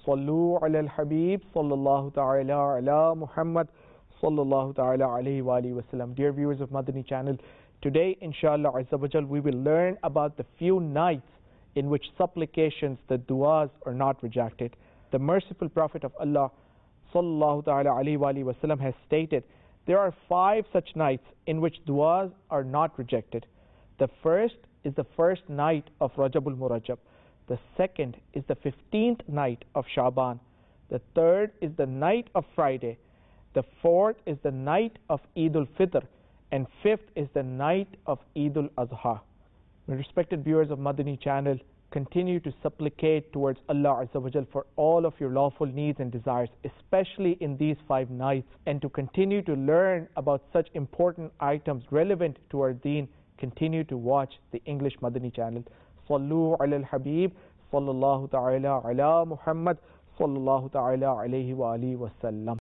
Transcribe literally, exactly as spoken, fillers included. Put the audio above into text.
Sallu ala al-Habib sallallahu ta'ala ala Muhammad sallallahu ta'ala alayhi wa alihi wasallam. Dear viewers of Madani channel, today inshallah azza wa jal we will learn about the few nights in which supplications, the du'as are not rejected. The merciful Prophet of Allah sallallahu ta'ala alayhi wa alihi wasallam has stated there are five such nights in which du'as are not rejected. The first is the first night of Rajabul Murajab. The second is the fifteenth night of Shaban. The third is the night of Friday. The fourth is the night of Eid al-Fitr. And fifth is the night of Eid al-Adha. My respected viewers of Madani channel, continue to supplicate towards Allah Azza wa Jal for all of your lawful needs and desires, especially in these five nights. And to continue to learn about such important items relevant to our deen, continue to watch the English Madani channel. Sallu ala al-Habib sallallahu ta'ala ala Muhammad sallallahu ta'ala alayhi wa alihi wa sallam.